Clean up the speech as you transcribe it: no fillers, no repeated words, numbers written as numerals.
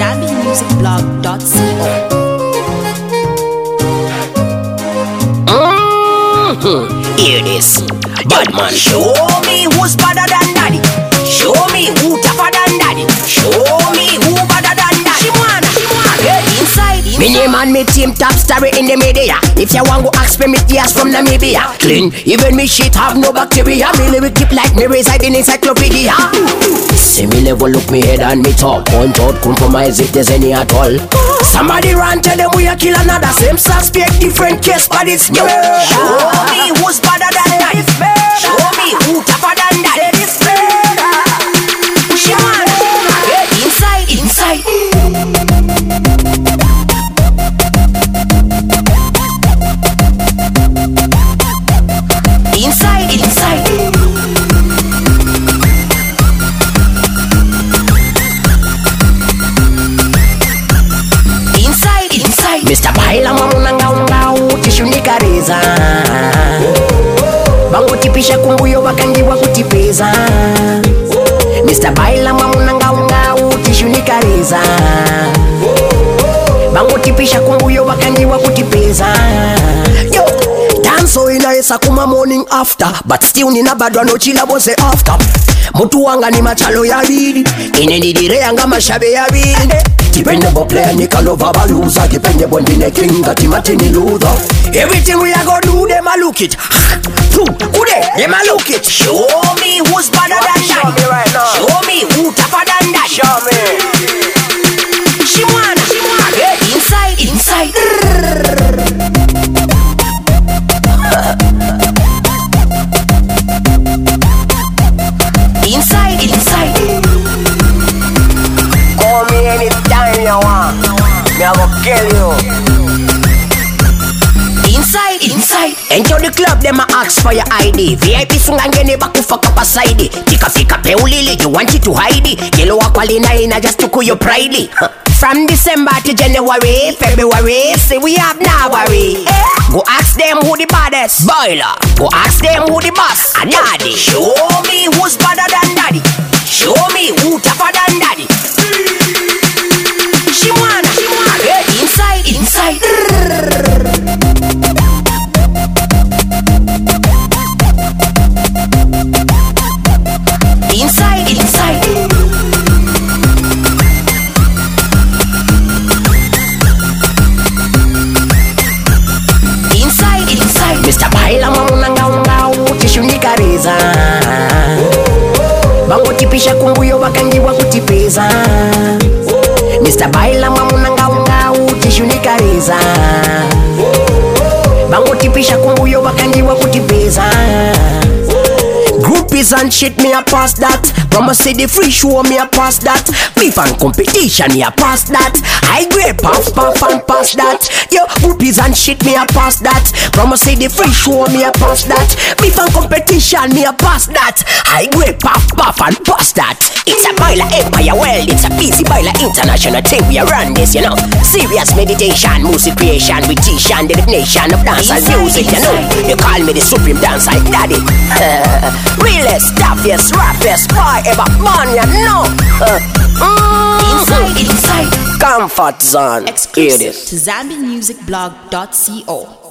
ZambianMusicBlog.co. Hear this, bad man. Show me who's better than daddy. Show me who tougher than daddy. Show me who better than daddy. Shimwana, get inside. Me name and me team top star in the media. If you want go ask me tears from Namibia. Clean, even me shit have no bacteria. Me lyric keep like me reside in encyclopedia. See me level look me head and me talk. Point out compromise if there's any at all. Somebody run tell them we a kill another. Same suspect, different case, but it's new. Show me who's better than daddy. Show me who tougher than daddy. Shimwana, get inside. Inside. Mr. Baila mamunanga tishunikariza bango tipisha kumbuyo wakangiwa kutipeza. Mr. Baila mamunanga tishunikariza bango tipisha kumbuyo wakangiwa kutipeza. Yo, danso inaesa kuma morning after, but still nina badwa no chila bose after. Mutu wanga ni machalo ya bidi, inenidire yanga mashabe ya bidi. Dependable player, Nikalova Baluza. Dependable Dine King, got him at any Luther. Everything we are gonna do, them a look it. Who they? Them a look it. Show me who's better than daddy. Show me right now. Show me who tougher than daddy. Show me. Shimwana, get inside. Inside. Call me anytime you want. Me I go kill you. Inside. Enter the club, them a ask for your ID. VIP sungangene baku fuck up a side. Fika peulili, you want it to hide it. Yellow aqualina ina just to cool your pride. From December to January, February, say we have now worry. Go ask them who the baddest boiler. Go ask them who the boss. And daddy. Show me who's better than daddy. Show me who tougher than daddy. Shimwana, get inside. Inside. Mr. Baila mamunanga tishunikariza bango tipisha kumbuyo wakangiwa kutipeza. Mr. Baila mamunanga tishunikariza bango tipisha kumbuyo wakangiwa kutipeza. Groupies and shit, me a pass that. Promise say the free show, me a pass that. Beef and competition, me a pass that. High grade puff and pass that. Yo, groupies and shit, me a pass that. Promise say the free show, me a pass that. Beef and competition, me a pass that. High grade puff and pass that. It's a Baila Empire world, it's a busy Baila international thing. We run this, you know. Serious meditation, music creation, with T-Shan, the nation of dancehall music, you know. You call me the supreme dancehall daddy. Realest, toughest, roughest boy ever born, you know. Inside. Comfort zone. Exclusive to ZambianMusicBlog.co.